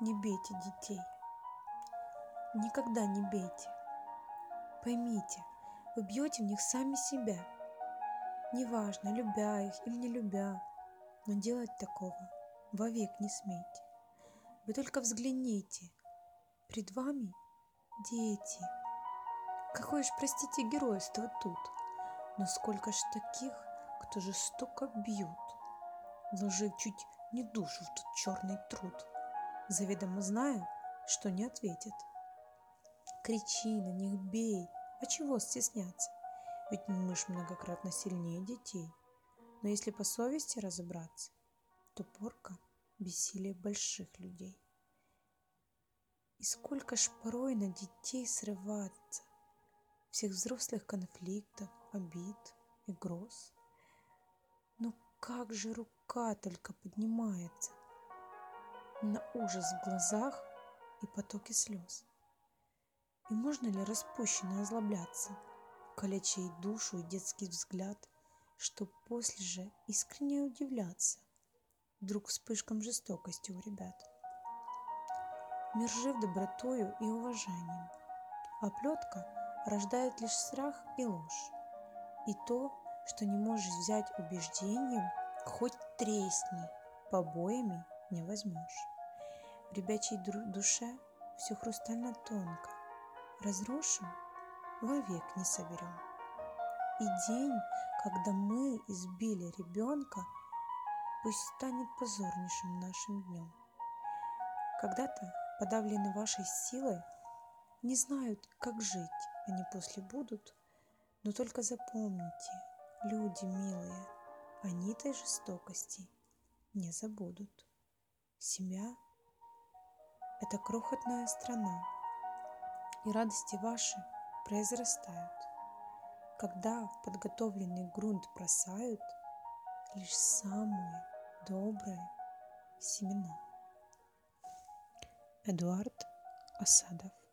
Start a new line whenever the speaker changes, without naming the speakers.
Не бейте детей. Никогда не бейте. Поймите, вы бьете в них сами себя. Неважно, любя их или не любя, но делать такого вовек не смейте. Вы только взгляните, пред вами дети. Какое ж, простите, геройство тут, но сколько ж таких, кто жестоко бьют, вложив чуть не душу в тот черный труд, заведомо зная, что не ответят. Кричи на них, бей, а чего стесняться? Ведь мышь многократно сильнее детей. Но если по совести разобраться, то порка бессилие больших людей. И сколько ж порой на детей срываться всех взрослых конфликтов, обид и гроз. Но как же рука только поднимается на ужас в глазах и потоки слез. И можно ли распущенно озлобляться, калеча и душу, и детский взгляд, чтоб после же искренне удивляться вдруг вспышкам жестокости у ребят? Мир жив добротою и уважением, а плетка рождает лишь страх и ложь. И то, что не можешь взять убеждением, хоть тресни, побоями не возьмешь. В ребячей душе все хрустально тонко, разрушим вовек не соберем. И день, когда мы избили ребенка, пусть станет позорнейшим нашим днем. Когда-то, подавлены вашей силой, не знают, как жить они после будут, но только запомните, люди милые, они этой жестокости не забудут. Семья – это крохотная страна, и радости ваши произрастают, когда в подготовленный грунт бросают лишь самые добрые семена. Эдуард Асадов.